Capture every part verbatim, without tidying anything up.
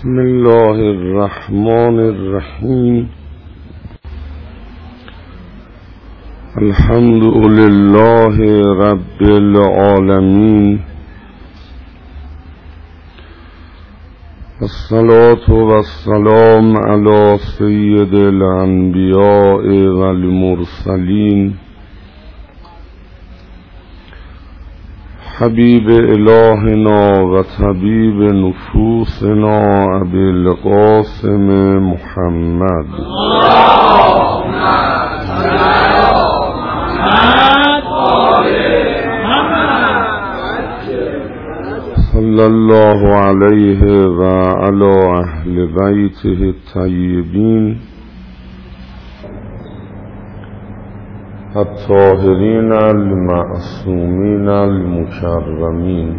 بسم الله الرحمن الرحیم. الحمد لله رب العالمین، الصلاة والسلام علی سید الانبیاء والمرسلین، حبیب الهنا و طبیب نفوسنا ابی القاسم محمد صلی الله علیه و علی اهل بیته الطیبین الطاهرین المعصومین المکرمین.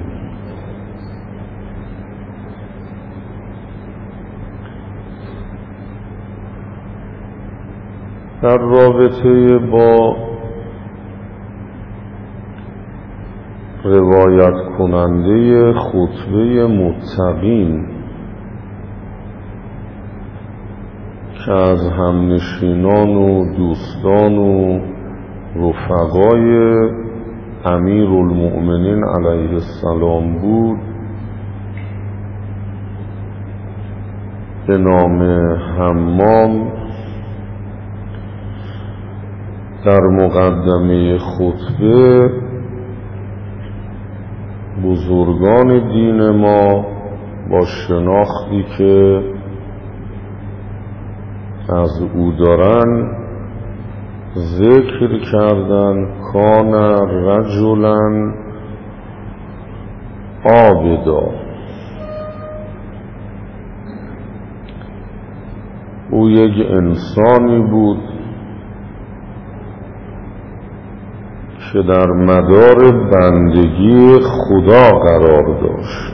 در رابطه با روایت کننده خطبه متقین که از همنشینان و دوستان و رفقای امیر المؤمنین علیه السلام بود، به نام حمام، در مقدمه خطبه بزرگان دین ما با شناختی که از او دارن ذکر کردن کان رجلا عابدا، او یک انسانی بود که در مدار بندگی خدا قرار داشت.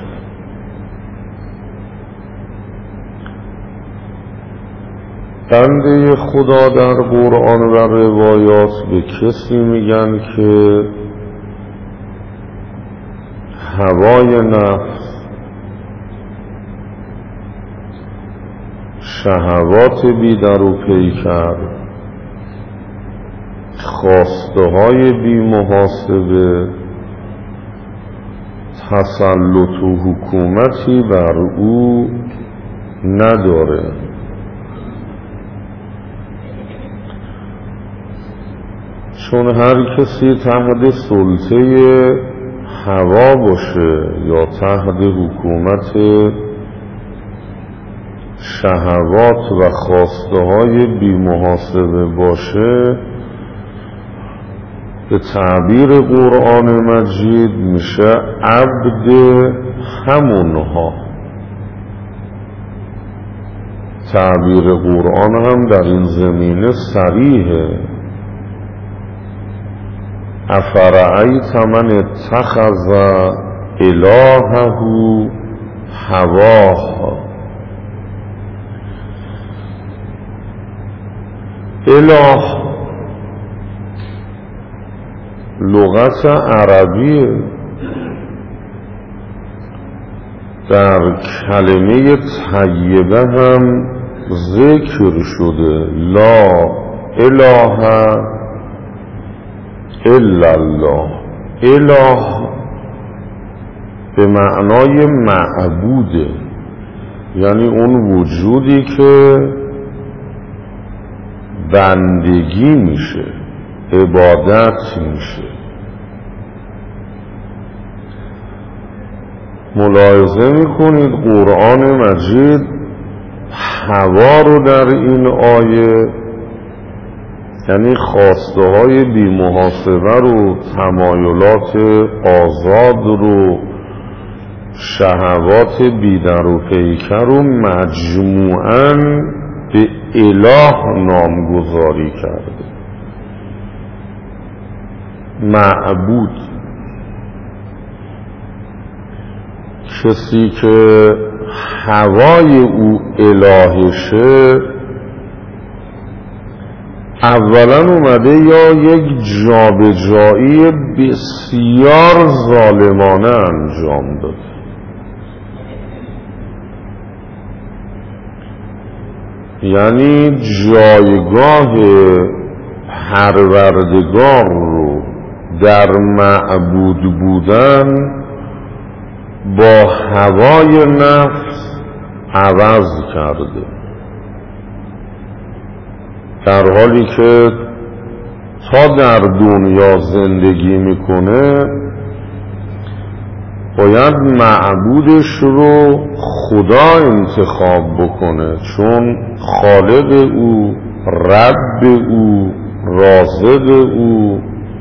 بنده خدا در قرآن و روایات به کسی میگن که هوای نفس، شهوات بی در و پیکر، خواسته های بی محاسبه، تسلط و حکومتی بر او نداره. چون هر کسی تحت سلطه هوا باشه یا تحت حکومت شهوات و خواسته های بی محاسبه باشه، به تعبیر قرآن مجید میشه عبد همونها. تعبیر قرآن هم در این زمینه صریحه. افرأیت من اتخذ الهه هواه. اله لغت عربیه، در کلمه طیبه هم ذکر شده لا اله الا الله. اله به معنای معبوده، یعنی اون وجودی که بندگی میشه، عبادت میشه. ملاحظه میکنید قرآن مجید هوا رو در این آیه، یعنی خواسته های بی محاسبه رو، تمایلات آزاد رو، شهوات بی در و پیکر رو مجموعاً به اله نامگذاری کرده. معبود، کسی که هوای او الهشه، اولا اومده یا یک جابجایی بسیار ظالمانه انجام داده. یعنی جایگاه پروردگار رو در معبود بودن با هوای نفس عوض کرده، در حالی که تا در دنیا زندگی میکنه باید معبودش رو خدا انتخاب بکنه، چون خالق او، رب او، رازق او،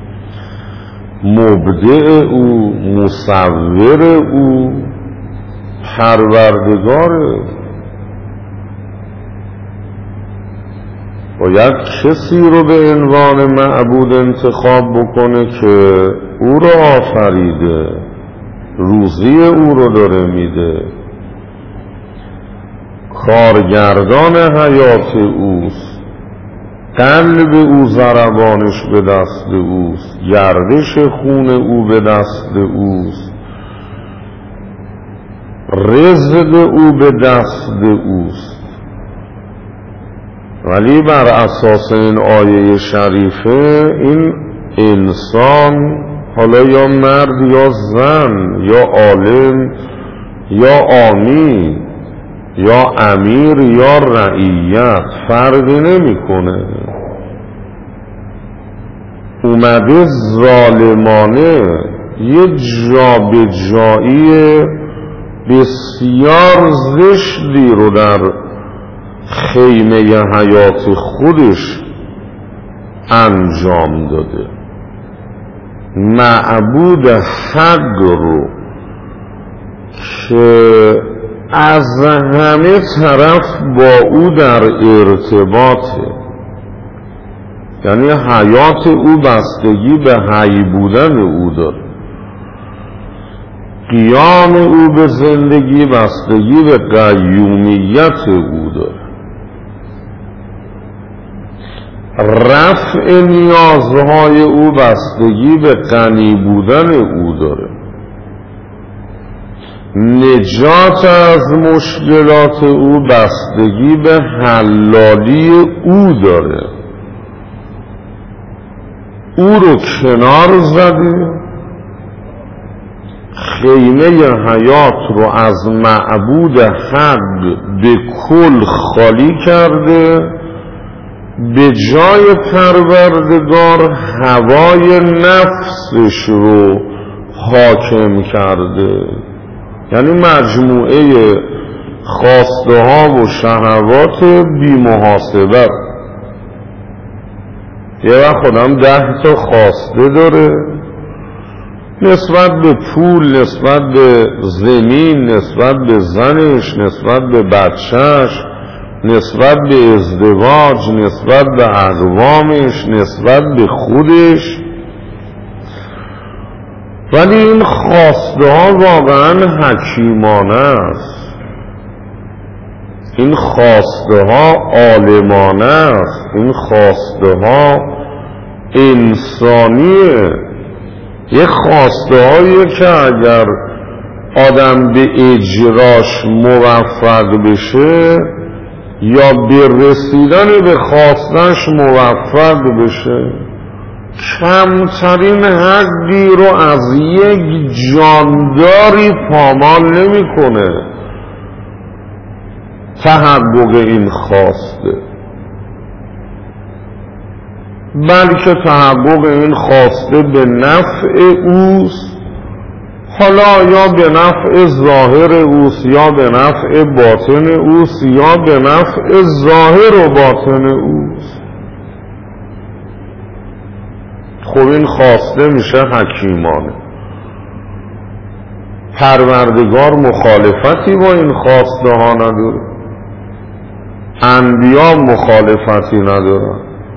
مبدع او، مصور او، پروردگاره. باید کسی رو به عنوان معبود انتخاب بکنه که او رو آفریده، روزی او رو داره میده، کارگردان حیات اوست، قلب او ضربانش به دست اوست، گردش خون او به دست اوست، رزق او به دست اوست. ولی بر اساس این آیه شریفه این انسان، حالا یا مرد یا زن یا عالم یا عامی یا امیر یا رعیت، فرقی نمیکنه، اومده ظالمانه یه جا به جایی بسیار زشتی رو در خیمه حیات خودش انجام داده. معبود حق رو که از همه طرف با او در ارتباطه، یعنی حیات او بستگی به حی بودن او داره، قیام او به زندگی بستگی به قیومیت او داره، رفع نیازهای او بستگی به غنی بودن او داره، نجات از مشکلات او بستگی به حلالی او داره. او رو کنار زده، خیمه حیات رو از معبود حق به کل خالی کرده، به جای پروردگار هوای نفسش رو حاکم کرده، یعنی مجموعه خواسته ها و شهوات بی محاسبه. یه وقت خودم ده تا خواسته داره نسبت به پول، نسبت به زمین، نسبت به زنش، نسبت به بچهش، نسبت به ازدواج، نسبت به اقوامش، نسبت به خودش. ولی این خواسته ها واقعا حکیمانه است، این خواسته ها عالمانه است، این خواسته ها انسانیه. یک خواسته هایی که اگر آدم به اجراش موفق بشه یا به رسیدن به خواستنش موفق بشه، کمترین حقی رو از یک جانداری پامال نمیکنه تحقق این خواسته، بلکه تحقق این خواسته به نفع اوست، حالا یا به نفع ظاهر اوست یا به نفع باطن اوست یا به نفع ظاهر و باطن اوست. خب این خواسته میشه حکیمانه. پروردگار مخالفتی با این خواسته ها نداره، انبیا مخالفتی ندارن.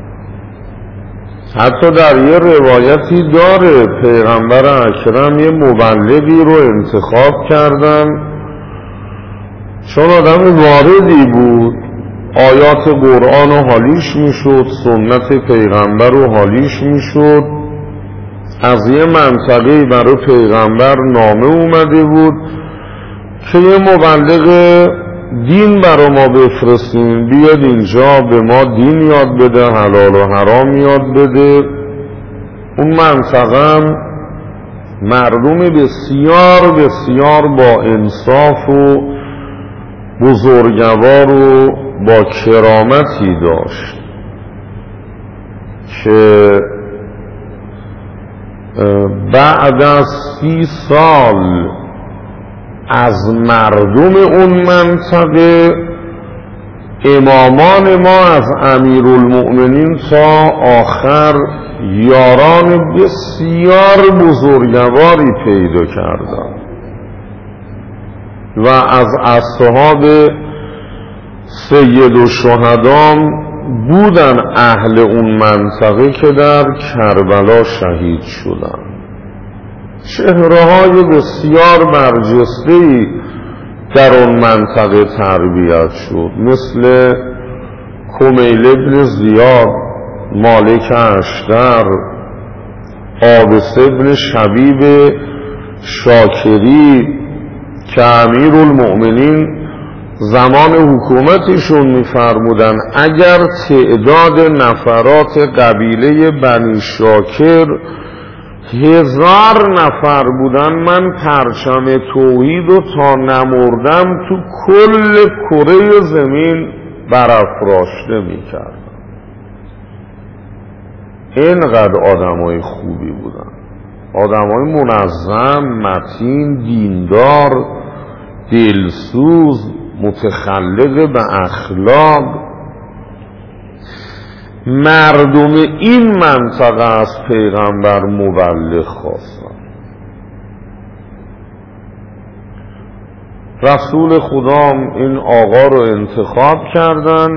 حتی در یه روایتی داره پیغمبر اکرم یه مبلغی رو انتخاب کردن، چون آدم واردی بود، آیات قرآن رو حالیش میشد، سنت پیغمبر رو حالیش میشد. از یه منطقه‌ای برای پیغمبر نامه اومده بود که یه مبلغ دین برا ما بفرستین، بیاد اینجا به ما دین یاد بده، حلال و حرام یاد بده. اون منطقه مردم بسیار بسیار با انصاف و بزرگوار و با کرامتی داشت که بعد از سی سال از مردم اون منطقه امامان ما از امیرالمؤمنین تا آخر یاران بسیار بزرگواری پیدا کردند و از اصحاب سید الشهدام بودن اهل اون منطقه که در کربلا شهید شدند. چهره‌های بسیار برجسته‌ای در اون منطقه تربیت شد، مثل کمیل ابن زیاد، مالک اشتر، عابس ابن شبیب شاکری که امیرالمؤمنین زمان حکومتشون می‌فرمودن اگر تعداد نفرات قبیله بنی شاکر هزار نفر بودن، من پرچم توحید رو تا نمردم تو کل کره زمین برافراشته میکردم. اینقدر آدمای خوبی بودن، آدمای منظم، متین، دیندار، دلسوز، متخلق به اخلاق. مردم این منطقه از پیغمبر مبلغ خواستن. رسول خدا این آقا رو انتخاب کردن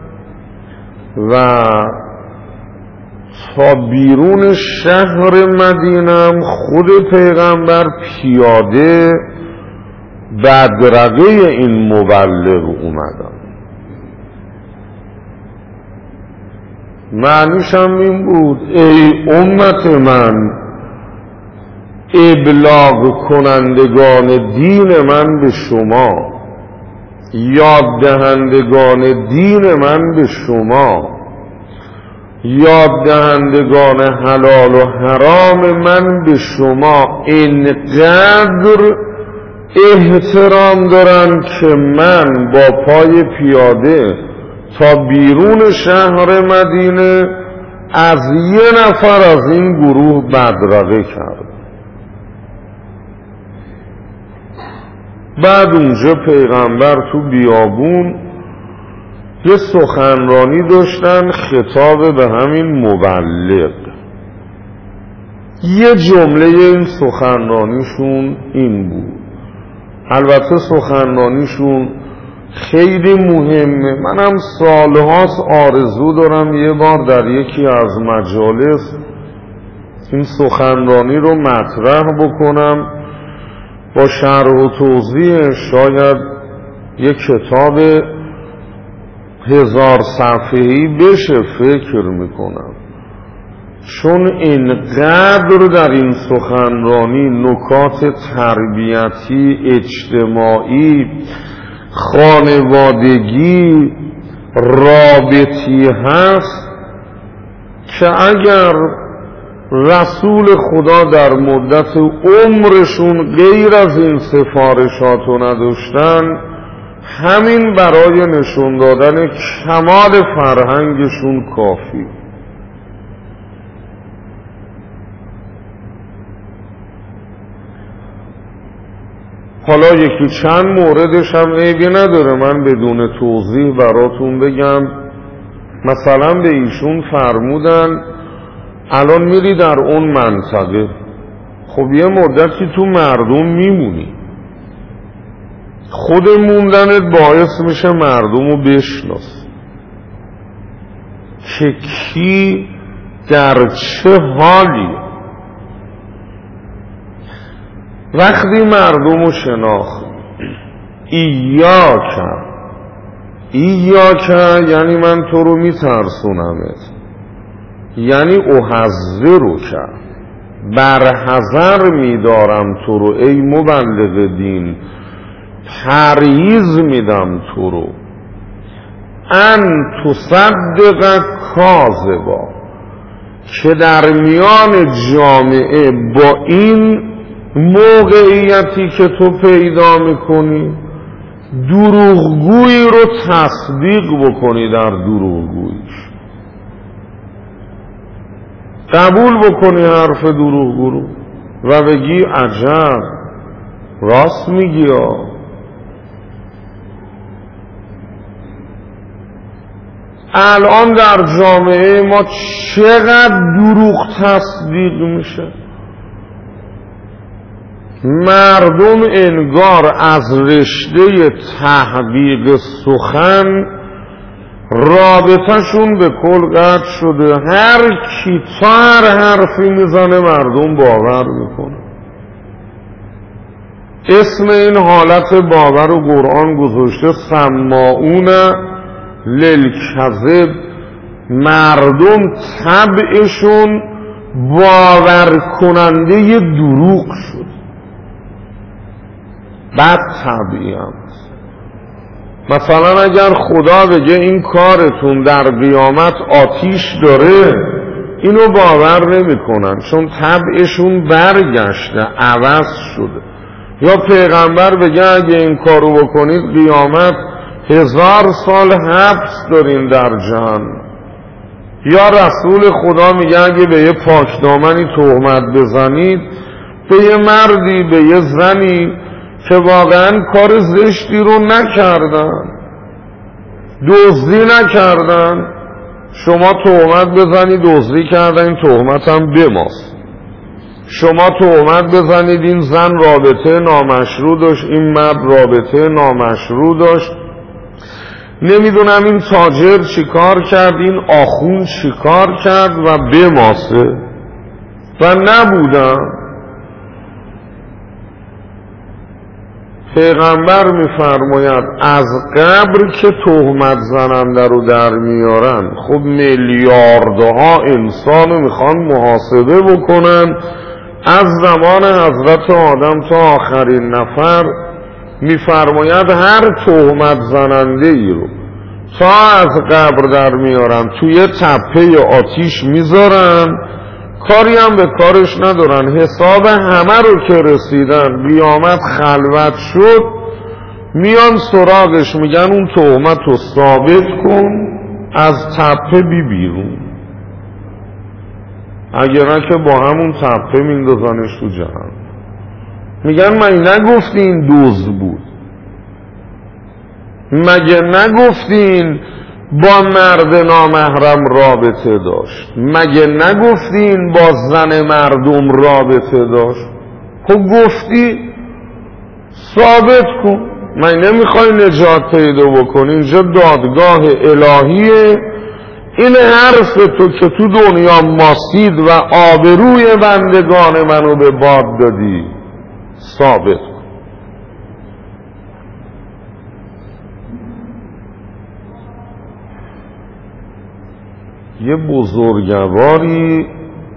و تا بیرون شهر مدینه خود پیغمبر پیاده بدرقه این مبلغ اومدن. معنیش هم این بود ای امت من، ابلاغ کنندگان دین من به شما، یاد دهندگان دین من به شما، یاد دهندگان حلال و حرام من به شما اینقدر احترام دارن که من با پای پیاده تا بیرون شهر مدینه از یه نفر از این گروه بدرقه کرد. بعد اونجا پیغمبر تو بیابون یه سخنرانی داشتن خطاب به همین مبلغ. یه جمله این سخنرانیشون این بود، البته سخنرانیشون خیلی مهمه، منم سالهاست آرزو دارم یه بار در یکی از مجالس این سخنرانی رو مطرح بکنم با شرح و توضیح، شاید یه کتاب هزار صفحه‌ای بشه فکر میکنم، چون اینقدر در این سخنرانی نکات تربیتی، اجتماعی، خانوادگی، رابطی هست که اگر رسول خدا در مدت عمرشون غیر از این سفارشات رو نداشتن، همین برای نشون دادن کمال فرهنگشون کافی. حالا یکی چند موردش هم عیبی نداره من بدون توضیح براتون بگم. مثلا به ایشون فرمودن الان میری در اون منطقه، خب یه مدتی تو مردم میمونی، خود موندنت باعث میشه مردم رو بشناس که کی در چه حالی. وقتی مردم رو شناخت، ایاک ایاک یعنی من تو رو میترسونمت، یعنی احذرو کرد، برحذر میدارم تو رو ای مبلغ دین پرهیز میدم تو رو ان تصدق کاذبا، که در میان جامعه با این موقعیتی که تو پیدا میکنی دروغگویی رو تصدیق بکنی، در دروغگوییش قبول بکنی حرف دروغگو رو و بگی عجب راست میگی ها. الان در جامعه ما چقدر دروغ تصدیق میشه، مردم انگار از رشته تحقیق سخن رابطهشون به کل قطع شده، هر کی تا هر حرفی میزنه مردم باور میکنه. اسم این حالت باور و قرآن گذاشته سماعون للکذب، مردم طبعشون باور کننده دروغ شد، بد طبعی هم. مثلا اگر خدا بگه این کارتون در قیامت آتیش داره، اینو باور نمی کنن چون طبعشون برگشته، عوض شده. یا پیغمبر بگه اگه این کارو بکنید قیامت هزار سال حبس دارین در جهنم. یا رسول خدا میگه اگه به یه پاکدامنی تهمت بزنید، به یه مردی به یه زنی که واقعا کار زشتی رو نکردن، دزدی نکردن، شما تهمت بزنید دزدی کردن، این تهمت هم بماست. شما تهمت بزنید این زن رابطه نامشروع داشت، این مرد رابطه نامشروع داشت، نمیدونم این تاجر چی کار کرد، این آخون چی کار کرد و بماسه و نبودن. پیغمبر میفرماید از قبر که تهمت زننده رو در میارن، خب میلیاردها انسان رو میخوان محاسبه بکنن، از زمان حضرت آدم تا آخرین نفر. میفرماید هر تهمت زننده ای رو تا از قبر در میارن، توی تپه آتیش میذارن، کاری هم به کارش ندارن، حساب همه رو که رسیدن قیامت خلوت شد، میان سراغش میگن اون تهمت رو ثابت کن، از تپه بی بیرون، اگر نه که با همون تپه میندازنش تو جهنم. میگن من نگفتین دزد بود، مگه نگفتین با مرد نامحرم رابطه داشت، مگه نگفتین با زن مردم رابطه داشت؟ خب گفتی ثابت کن. من نمیخوای نجات پیدا بکنی، اینجا دادگاه الهیه. این حرف تو که تو دنیا ماسید و آبروی بندگان منو به باد دادی ثابت کن. یه بزرگواری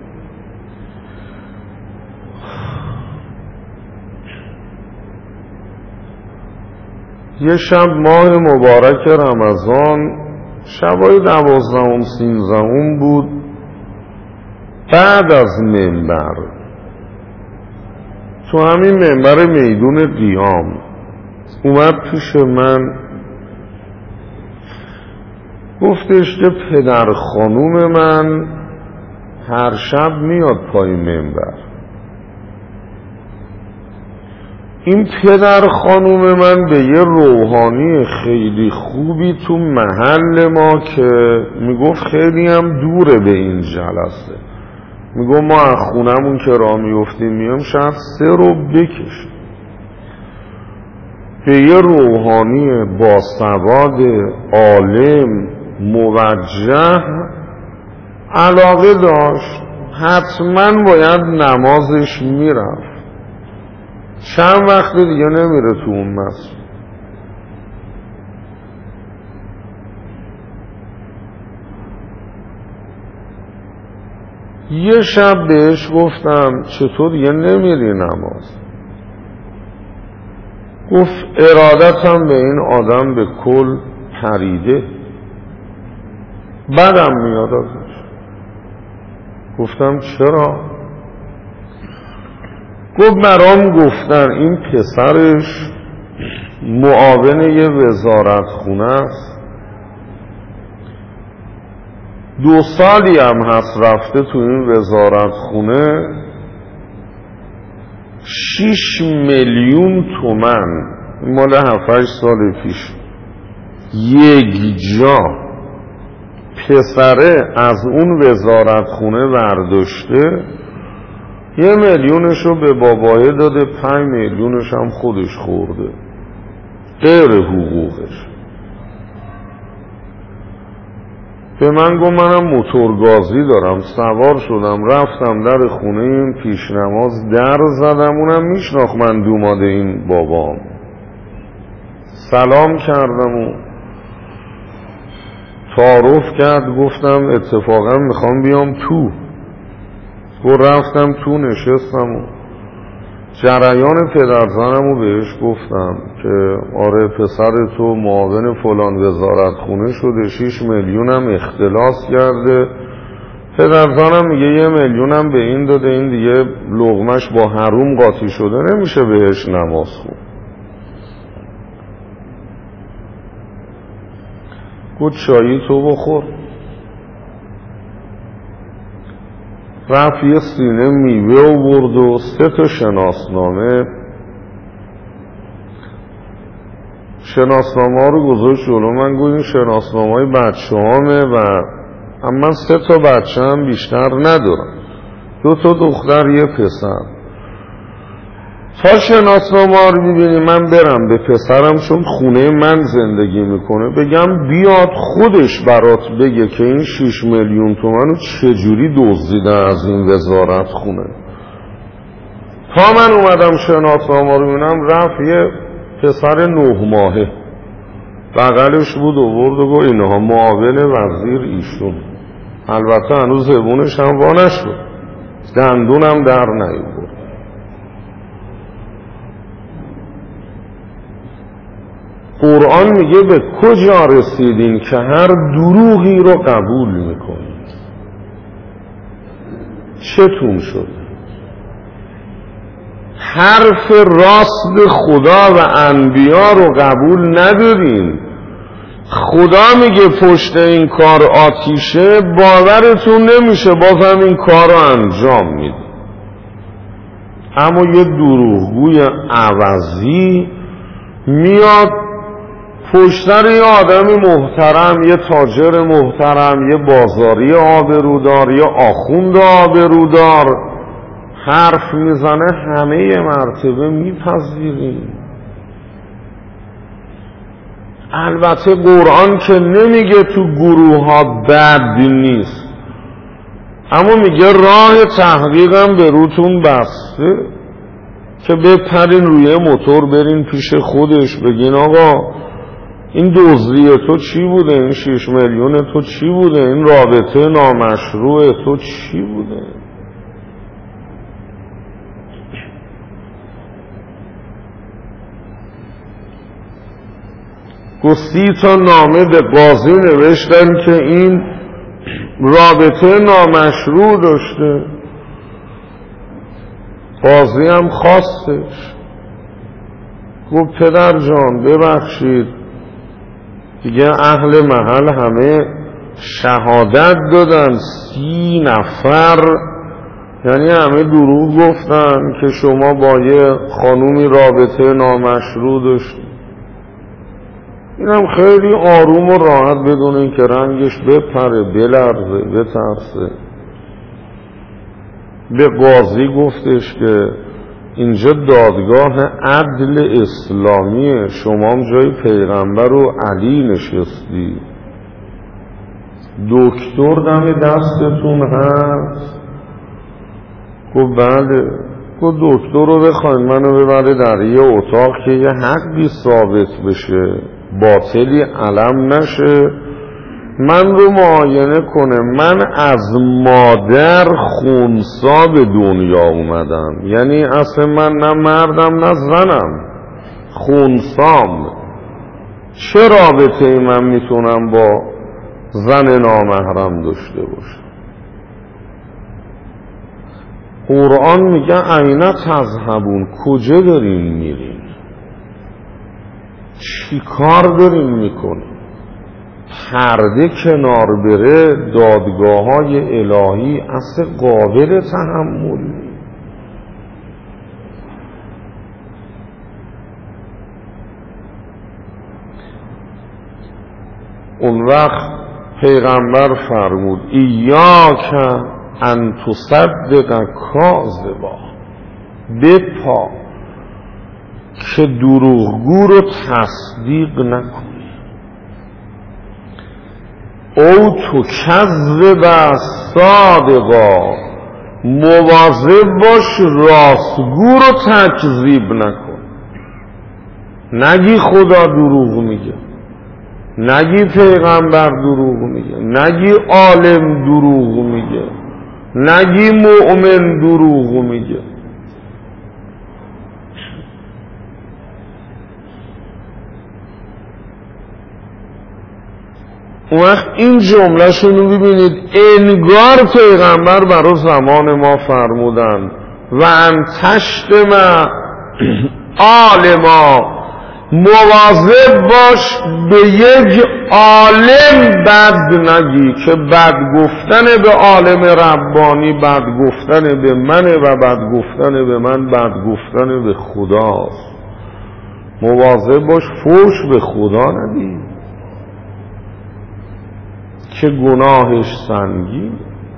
یه شب ماه مبارک رمضان، شبای دوازدهم سیزدهم بود، بعد از منبر تو همین منبر میدون قیام اومد پیش من، گفتش که پدر خانوم من هر شب میاد پای منبر. این پدر خانوم من به یه روحانی خیلی خوبی تو محل ما که میگفت خیلی هم دوره به این جلسه، میگفت ما از خونمون که راه میفتیم میام شاید سه رو بکشیم، به یه روحانی باسواد عالم موجه علاقه داشت، حتما باید نمازش میرفت، چند وقت دیگه نمیره تو اون مسجد. یه شب بهش گفتم چطور دیگه نمیری نماز؟ گفت ارادتم به این آدم به کل پریده، بدم میاد ازش. گفتم چرا؟ گفت برام گفتن این پسرش معاون یه وزارت خونه است، دو سالی هم هست رفته تو این وزارت خونه، شیش میلیون تومن مال هفتش سال پیش یک جا پسره از اون وزارت خونه برداشته، یه میلیونشو به بابایه داده، پنج میلیونش هم خودش خورده غیر حقوقش. به من گفت منم موتورگازی دارم، سوار شدم رفتم در خونه این پیشنماز در زدم، اونم میشناخت من دوماده این بابام، سلام کردم و تعارف کرد، گفتم اتفاقا میخوام بیام تو. و رفتم تو نشستم و جریان پدرزنم رو بهش گفتم که آره پسر تو معاون فلان وزارت خونه شده، شیش میلیونم اختلاس کرده، پدرزنم میگه یه میلیونم به این داده، این دیگه لقمش با حروم قاطی شده، نمیشه بهش نماز خون. گفت چایی تو بخور. رفت یه سینه میوه آورد و سه تا شناسنامه شناسنامه ها رو گذاشت جلو من. گفت این شناسنامه های بچه هامه و من سه تا بچه هم بیشتر ندارم، دو تا دختر یه پسر. تا شناسنامه ها رو میبینی من برم به پسرم چون خونه من زندگی میکنه بگم بیاد خودش برات بگه که این شیش میلیون تومن رو چجوری دزدیده از این وزارت خونه. تا من اومدم شناسنامه ها رو ببینم، رفت یه پسر نه ماهه بغلش بود آورد و گفت اینها معاون وزیر ایشون. البته هنوز زبونش هم وا نشد، دندونم در نیاورد. قرآن میگه به کجا رسیدین که هر دروغی رو قبول میکنید؟ چتون شد؟ حرف راست خدا و انبیا رو قبول ندارین. خدا میگه پشت این کار آتیشه، باورتون نمیشه بازم این کار رو انجام میدین. اما یه دروغگوی عوضی میاد پشت سر یه آدم محترم، یه تاجر محترم، یه بازاری آبرودار، یه آخوند آبرودار حرف میزنه، همه یه مرتبه میپذیریم. البته قرآن که نمیگه تو گروه ها بد نیست، اما میگه راه تحقیقم به روتون بسته که بپرین روی موتور برین پیش خودش بگین آقا این دزدی تو چی بوده، این شیش میلیون تو چی بوده، این رابطه نامشروع تو چی بوده. گفتی تا نامه به قاضی نوشتن که این رابطه نامشروع داشته، قاضی هم خواستش. گفت پدر جان ببخشید دیگه اهل محل همه شهادت دادن، سی نفر، یعنی همه دروغ گفتن که شما با یه خانومی رابطه نامشروع داشتید. اینم خیلی آروم و راحت بدون این که رنگش بپره بلرزه بترسه به قاضی گفتش که اینجا دادگاه عدل اسلامیه، شما هم جای پیغمبر و علی نشستی، دکتر دم دستتون هست؟ گفت بله. گفت دکتر رو بخواین منو ببره در یه اتاق که یه حقی ثابت بشه، باطلی علم نشه، من رو معاینه کنه. من از مادر خونسا به دنیا اومدم، یعنی اصلا من نه مردم نه زنم، خونسام، چه رابطه من میتونم با زن نامحرم داشته باشم؟ قرآن میگه عین تذهبون، کجا دارین میرین؟ چی کار دارین میکنین؟ پرده کنار بره دادگاه های الهی اصلا قابل تحمل نیست. اون وقت پیغمبر فرمود ایاک ان تصدق کاذبا، بپا که دروغگو رو تصدیق نکنی. او تو کذب صادقا، مواظب باش راستگو رو تکذیب نکن. نگی خدا دروغ میگه، نگی پیغمبر دروغ میگه، نگی عالم دروغ میگه، نگی مؤمن دروغ میگه. اون وقت این جمله شونو ببینید، انگار پیغمبر برای زمان ما فرمودن و انتشت ما عالما، مواظب باش به یک عالم بد نگی، که بد گفتن به عالم ربانی بد گفتن به منه و بد گفتن به من بد گفتن به خداست. مواظب باش فوش به خدا ندی که گناهش سنگین.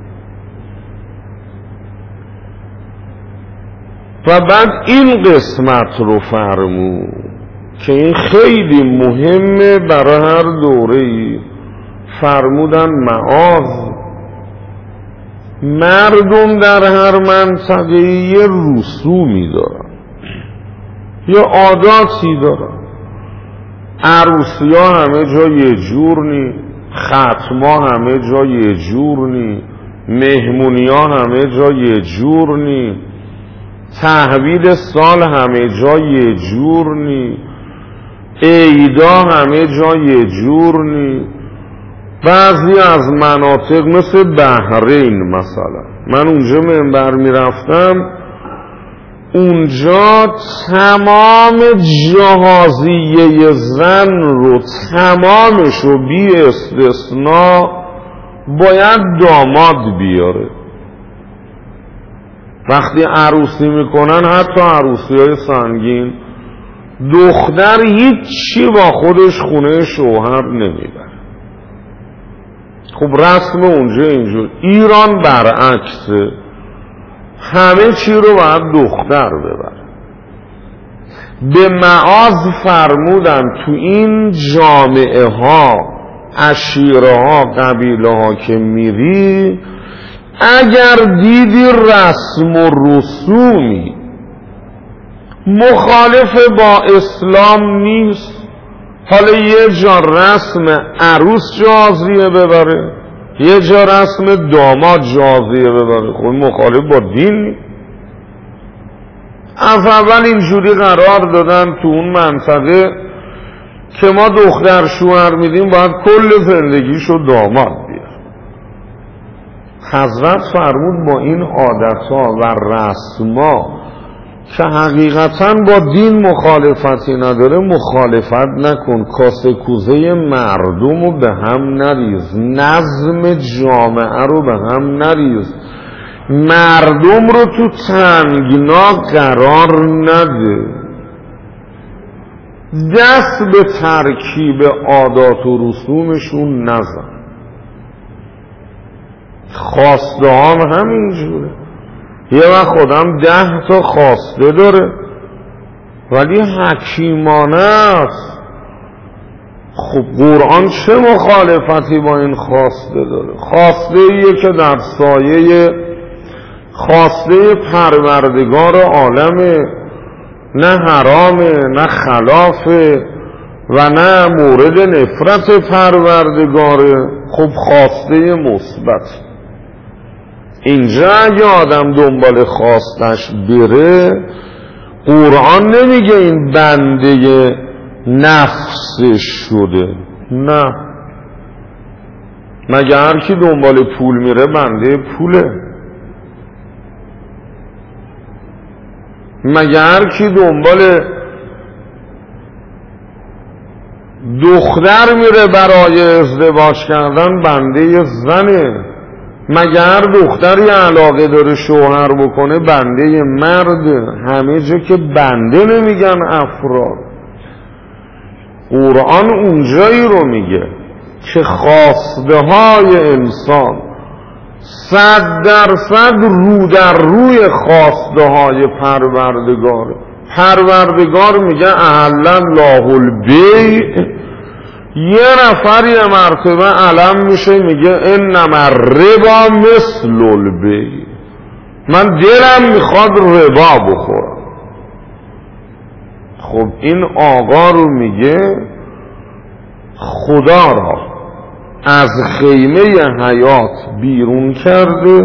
و بعد این قسمت رو فرمود که این خیلی مهمه برای هر دوره‌ای. فرمودن معاذ، مردم در هر منطقه یه رسومی دارن، یه عاداتی دارن. عروسی ها همه جا یه جور نی، ختما همه جا یه جور نی، مهمونی ها همه جا یه جور نی، تحویل سال همه جا یه جور نی، عیدا همه جا یه جور نی. بعضی از مناطق مثل بحرین مثلا، من اونجا منبر میرفتم، اونجا تمام جهازیه زن رو، تمامش رو بی استثناء باید داماد بیاره. وقتی عروسی میکنن، حتی عروسی های سنگین، دختر هیچی با خودش خونه شوهر نمیبره. خب رسم اونجا اینجور. ایران برعکسه، همه چی رو باید دختر ببره. به معاذ فرمودن تو این جامعه ها، عشیره ها، قبیله ها که میری، اگر دیدی رسم و رسومی مخالف با اسلام نیست، حالا یه جا رسم عروس جازیه ببره، یه جا رسم داماد جازیه ببره، خب مخالف با دین نیست. از اول اینجوری قرار دادن تو اون منطقه که ما دختر شوهر میدیم باید کل زندگیشو داماد بیار. حضرت فرمود با این عادتها و رسمها که حقیقتا با دین مخالفتی نداره مخالفت نکن. کاسه کوزه مردم رو به هم نریز، نظم جامعه رو به هم نریز، مردم رو تو تنگنا قرار نده، دست به ترکیب عادات و رسومشون نزن. خواسته هم همینجوره. یه وقت خودم ده تا خواسته داره ولی حکیمانه است. خب قرآن چه مخالفتی با این خواسته داره؟ خواسته ایه که در سایه خواسته پروردگار عالمه، نه حرامه نه خلافه و نه مورد نفرت پروردگاره. خب خواسته مثبت. اینجا اگه آدم دنبال خواستش بره، قرآن نمیگه این بنده نفسش شده، نه. مگه هر کی دنبال پول میره بنده پوله؟ مگه هر کی دنبال دختر میره برای ازدواج کردن بنده زنه؟ مگه هر دختری علاقه داره شوهر بکنه بنده مرده؟ همه جا که بنده نمیگن افراد. قرآن اونجایی رو میگه که خواسته های انسان صد درصد رو در روی خواسته های پروردگاره. پروردگار میگه احل الله البیع، یه نفر یه مرتبه علم میشه میگه انما الربا مثل البیع، من دلم میخواد ربا بخورم. خب این آقا رو میگه خدا را از خیمه حیات بیرون کرده،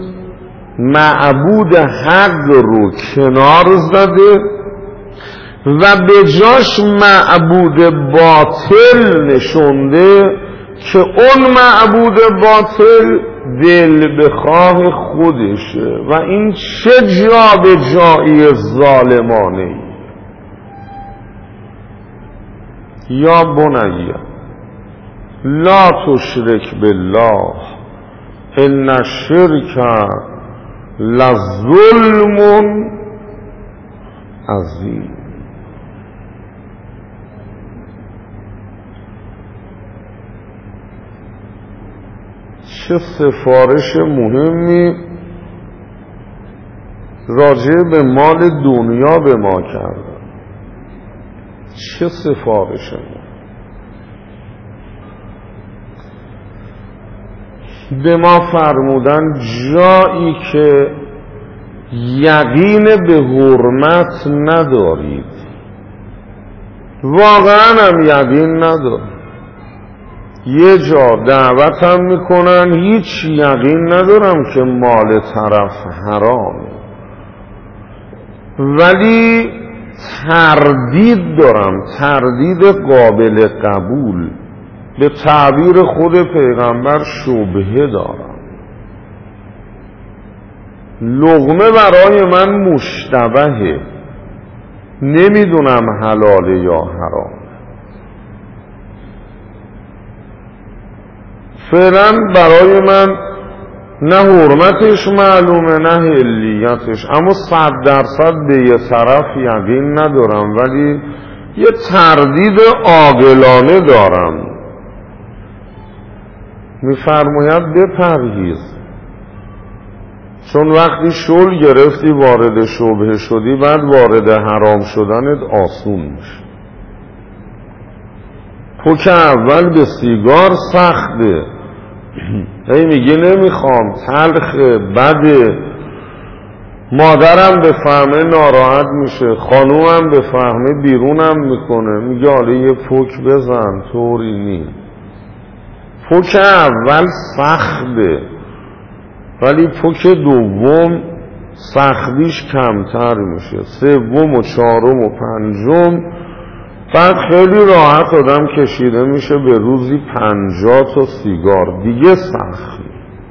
معبود حق رو کنار زده و به جاش معبود باطل نشونده که اون معبود باطل دل بخواه خودشه. و این چه جا به جایی ظالمانه ای. یا بنی لا تشرک بالله ان الشرک لظلم عظیم. چه سفارش مهمی راجع به مال دنیا به ما کردن. چه سفارش مهم. به ما فرمودن جایی که یقین به حرمت ندارید، واقعا هم یقین ندارید، یه جا دعوتم میکنن هیچ یقین ندارم که مال طرف حرامه، ولی تردید دارم، تردید قابل قبول، به تعبیر خود پیغمبر شبهه دارم. لقمه برای من مشتبهه، نمیدونم حلاله یا حرام. فعلا برای من نه حرمتش معلومه نه حلیتش، اما صد درصد به یه طرف یقین ندارم، ولی یه تردید عاقلانه دارم. میفرماید بپرهیز، چون وقتی شل گرفتی وارد شبهه شدی، بعد وارد حرام شدنت آسون میشه. پک اول به سیگار سخته، هی میگه نمیخوام، تلخه، بده، مادرم به فهمه ناراحت میشه، خانومم به فهمه بیرونم میکنه، میگه حالا یه پک بزن، طوری نی. پک اول سخته، ولی پک دوم سختیش کمتر میشه، سوم و چهارم و پنجم بعد خیلی راحت آدم کشیده میشه به روزی پنجاه تا سیگار، دیگه سخت.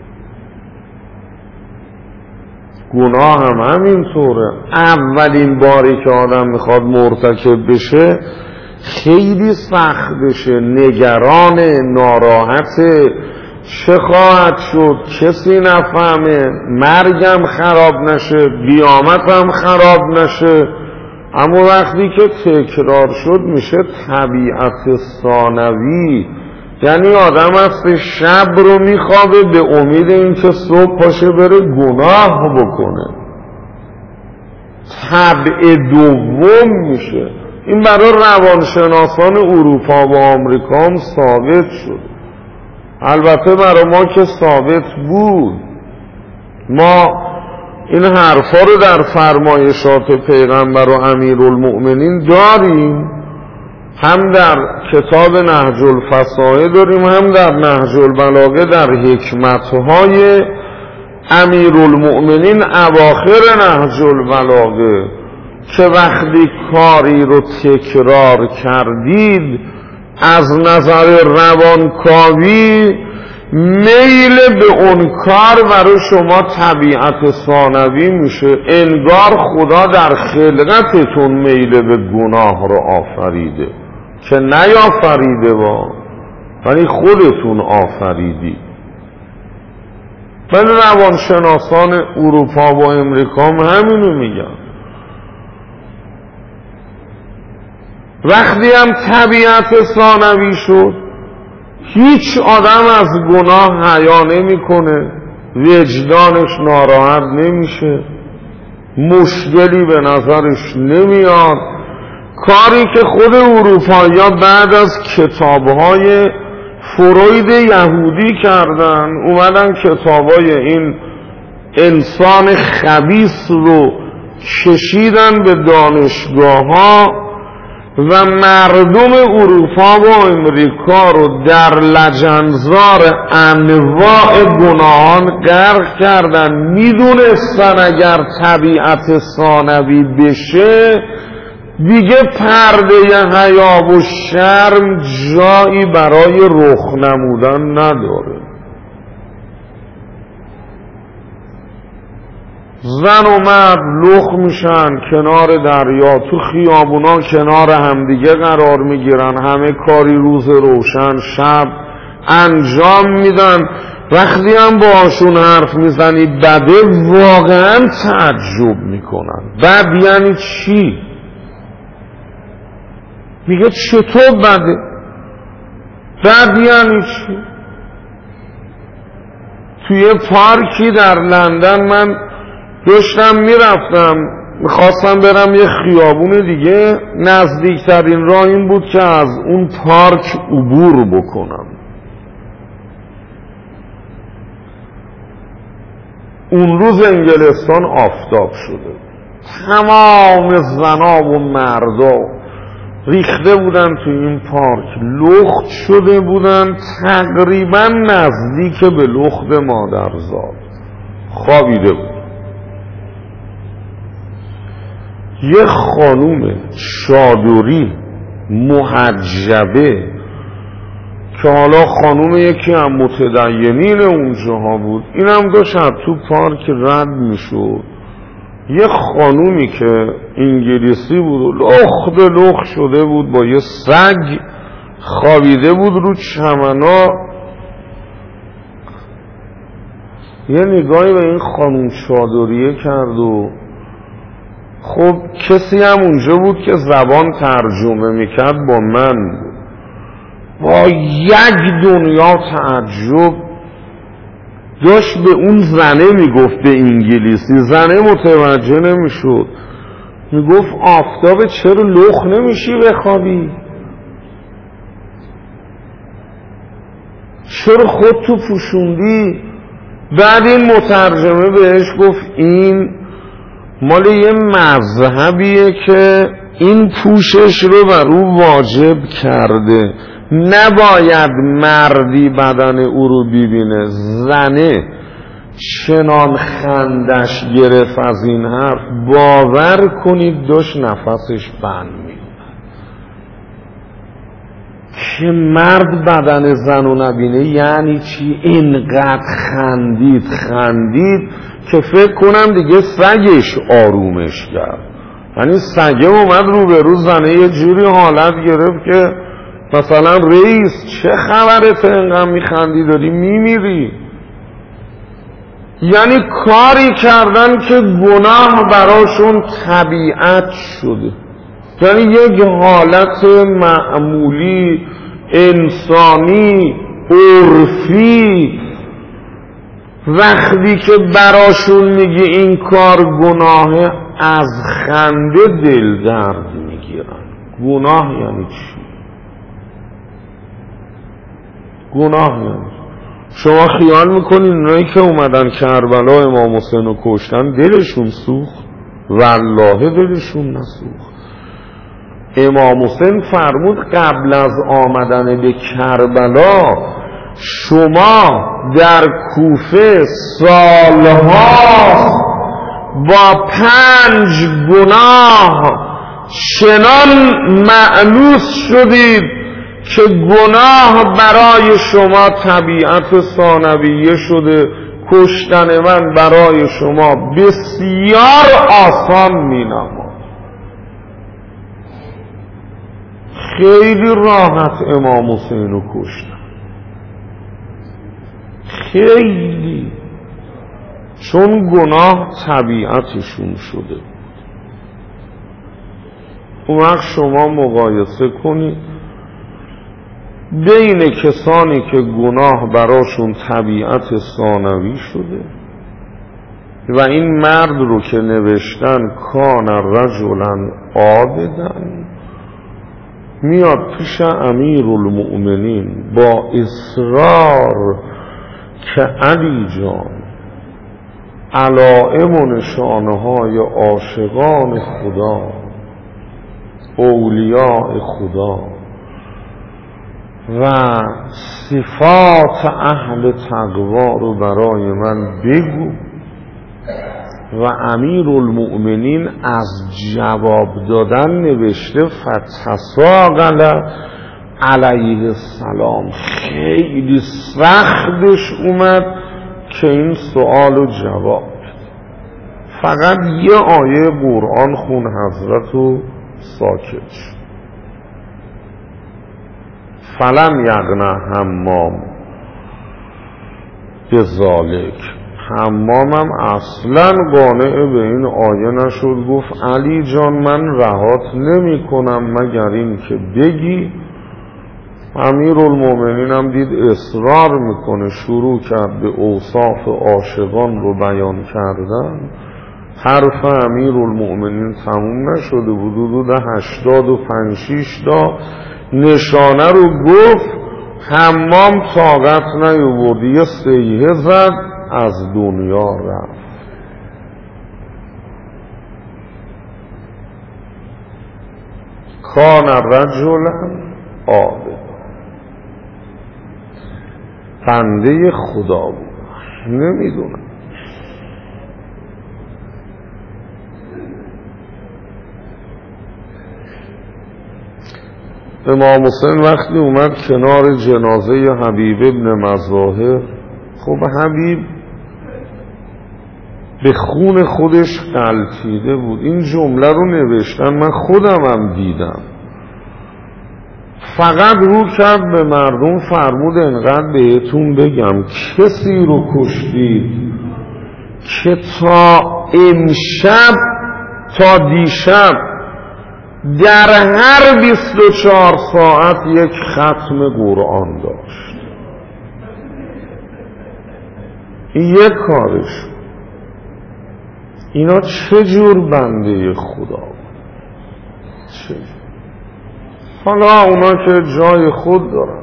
گناه هم همینطوره. اولین باری که آدم میخواد مرتکب بشه خیلی سخت بشه، نگران، ناراحت، چه خواهد شد، کسی نفهمه، مرگم خراب نشه، قیامتم خراب نشه. اما وقتی که تکرار شد میشه طبیعت ثانوی، یعنی آدم است شب رو میخوابه به امید اینکه صبح پاشه بره گناه بکنه، طبع دوم میشه. این برای روانشناسان اروپا و آمریکا هم ثابت شد، البته برای ما که ثابت بود. ما این حرفا رو در فرمایشات پیغمبر و امیرالمؤمنین داریم، هم در کتاب نهج الفصاحه داریم، هم در نهج البلاغه در حکمتهای امیرالمؤمنین اواخر نهج البلاغه که وقتی کاری رو تکرار کردید از نظر روانکاوی میل به اون کار برای شما طبیعت ثانوی میشه. انگار خدا در خلقتتون میل به گناه رو آفریده که نیافریده با ولی خودتون آفریدی. من روانشناسان اروپا و امریکا هم همینو میگن. وقتی هم طبیعت ثانوی شد هیچ آدم از گناه حیا نمیکنه، وجدانش ناراحت نمیشه، مشکلی به نظرش نمیاد. کاری که خود اروپایی‌ها بعد از کتاب‌های فروید یهودی کردن، اومدن کتابای این انسان خبیث رو کشیدن به دانشگاه‌ها و مردم اروپا و امریکا رو در لجنزار انواع گناهان غرق کردن. میدونستن اگر طبیعت ثانوی بشه دیگه پرده حیا و شرم جایی برای رخ نمودن نداره. زن و مرد لخ میشن کنار دریا، تو خیابونا کنار همدیگه قرار میگیرن، همه کاری روز روشن شب انجام میدن. وقتی هم باشون حرف میزنی بده واقعا تعجب میکنن. بد یعنی چی؟ میگه چطور بده؟ بد یعنی چی؟ توی پارکی در لندن من داشتم میرفتم، میخواستم برم یه خیابون دیگه، نزدیکترین راه این بود که از اون پارک عبور بکنم. اون روز انگلستان آفتاب شده، تمام زنا و مردا ریخته بودن تو این پارک، لخت شده بودن تقریبا نزدیک به لخت مادرزاد، خوابیده بود. یه خانوم چادری محجبه که حالا خانوم یکی هم متدینین اونجاها بود، اینم داشت تو پارک رد میشد. یه خانومی که انگلیسی بود و لخت لخت شده بود با یه سگ خوابیده بود رو چمنا. یه نگاهی به این خانوم چادریه کرد و خب کسی هم اونجا بود که زبان ترجمه میکرد با من. با یک دنیا تعجب داشت به اون زنه میگفت به انگلیسی، زنه متوجه نمیشد. میگفت آفتاب چرا لخ نمیشی بخوابی؟ چرا خود تو پوشوندی؟ بعد این مترجمه بهش گفت این مال یه مذهبیه که این پوشش رو بر او واجب کرده، نباید مردی بدن او رو ببینه. زنه چنان خندش گرفت از این حرف، باور کنید داشت نفسش بند می‌اومد که مرد بدن زن رو نبینه یعنی چی. اینقدر خندید خندید که فکر کنم دیگه سگش آرومش کرد. یعنی سگه اومد رو به رو زنه یه جوری حالت گرفت که مثلا رئیس چه خبرت اینقدر میخندی داری میمیری. یعنی کاری کردن که گناه براشون طبیعت شده، یعنی یک حالت معمولی انسانی عرفی. وقتی که براشون میگی این کار گناهه از خنده دل درد میگیرن. گناه یعنی چی؟ گناه یعنی شما خیال میکنین اونایی که اومدن کربلا امام حسین رو کشتن دلشون سوخت؟ والله دلشون نسوخت. امام حسین فرمود قبل از آمدن به کربلا شما در کوفه سالها با پنج گناه چنان مألوس شدید که گناه برای شما طبیعت ثانویه شده، کشتن من برای شما بسیار آسان می نماد. خیلی راحت امام حسین رو کشتن، خیلی، چون گناه طبیعتشون شده. اون وقت شما مقایسه کنید بین کسانی که گناه براشون طبیعت ثانوی شده و این مرد رو که نوشتن کان رجلا عابدن، میاد پیش امیرالمؤمنین با اصرار که علی جان علائم و نشانه‌های عاشقان خدا، اولیاء خدا و صفات اهل تقوا رو برای من بگو. و امیرالمؤمنین از جواب دادن نوشته فتساقل علیه السلام، خیلی سختش اومد که این سوال و جواب. فقط یه آیه قرآن خون حضرت و ساکت شد. فلم یغنه حمام به ذالک، حمامم اصلا قانع به این آیه نشد، گفت علی جان من رهات نمی کنم مگر این که بگی. امیرالمؤمنین هم دید اصرار میکنه، شروع کرد به اوصاف عاشقان رو بیان کردن. حرف امیرالمؤمنین تموم نشده بود، حدود هشتاد و پنج شیش تا نشانه رو گفت. حمام طاقت نیاورد، یه صیحه زد، از دنیا رفت. کان رجلا عابد، بنده خدا بود. نمیدونم امام حسین وقتی اومد کنار جنازه حبیب ابن مظاهر، خب حبیب به خون خودش غلطیده بود. این جمله رو نوشتن، من خودم هم دیدم. فقط رو کرد به مردم، فرمود انقدر بهتون بگم کسی رو کشتید که تا امشب تا دیشب در هر بیست و چهار ساعت یک ختم قرآن داشت. این یک کارش. اینا چه جور بنده خدا، چه جور. حالا اونا که جای خود دارن،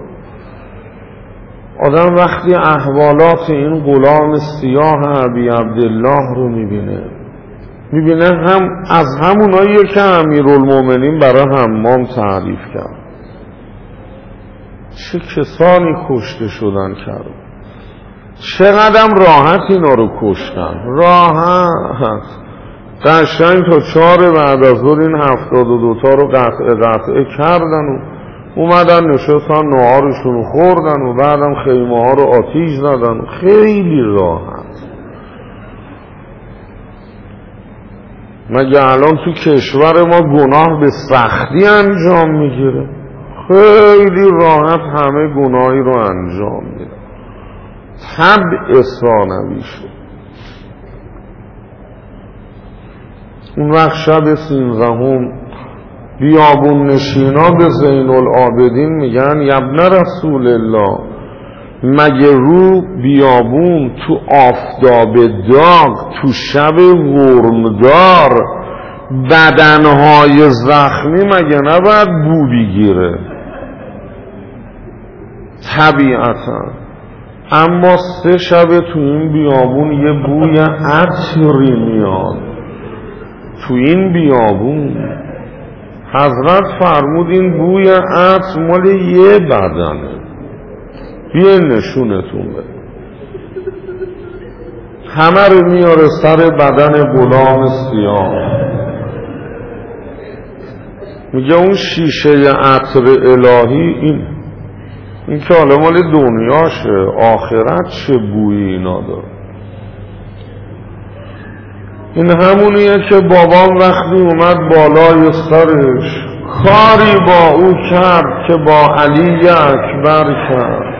آدم وقتی احوالات این غلام سیاه ابی عبدالله رو میبینه، میبینه هم از همونایی که امیرالمؤمنین برای حمام تعریف کرد، چه کسانی کشته شدن کرد، چقدرم راحت اینا رو کشتن، راحت قشنگ تا چهار بعد از ظهر این هفتاد و دوتا رو قطعه قطعه کردن و اومدن نشستن نهارشون رو خوردن و بعدم خیمه ها رو آتیش زدن. خیلی راحت. مگه الان تو کشور ما گناه به سختی انجام میگیره؟ خیلی راحت همه گناهی رو انجام میده. طبع ثانوی شد. اون وقت شب سیزدهم بیابون نشینا به زین العابدین میگن یبن رسول الله، مگه رو بیابون تو آفتاب داغ تو شب ورمدار بدنهای زخمی مگه نباید بو بگیره؟ طبیعتا. اما سه شب تو این بیابون یه بوی عطری میاد تو این بیابون. حضرت فرمود این بوی عطر مال یه بدنه، بیاین نشونتون بده. همه رو میاره سر بدن غلام سیاه. میگه اون شیشه عطر الهی این این که حالا مال دنیاشه، آخرت چه بویی اینا داره. این همونیه که بابام وقتی اومد بالای سرش کاری با او کرد که با علی اکبر کرد.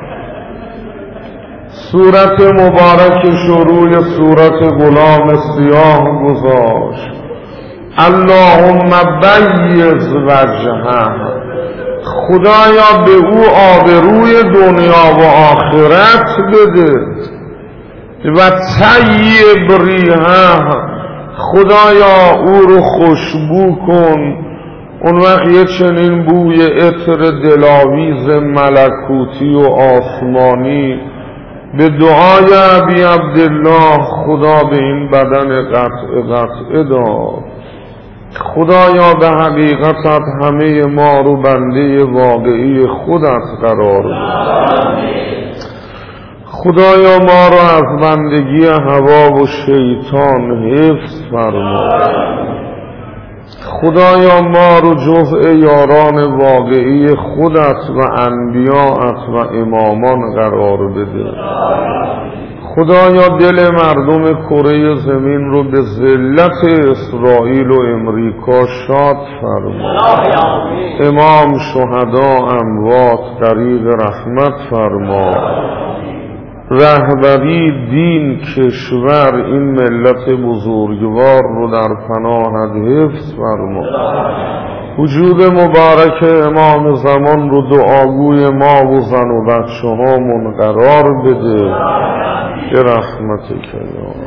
صورت مبارکش رو روی صورت غلام سیاه گذاشت. اللهم بیض وجهه، خدایا به او آبروی دنیا و آخرت بده. و طیب ریحه، خدایا او رو خوشبو کن. اون وقت یه چنین بوی عطر دلاویز ملکوتی و آسمانی به دعای ابی عبدالله خدا به این بدن قطع قطع داد. خدایا به حقیقتت همه ما رو بنده واقعی خودت قرار بده. خدایا ما رو از بندگی هوا و شیطان حفظ فرما. خدایا ما رو جزء یاران واقعی خودت و انبیاءت و امامان قرار بده. خدایا دل مردم کره زمین رو به ذلت اسرائیل و امریکا شاد فرما. امام شهدا اموات طریق رحمت فرما. رهبری دین کشور این ملت بزرگوار رو در پناهت حفظ فرما. وجود مبارک امام زمان رو دعاگوی ما و زن و بچه هامون قرار بده به رحمتک یا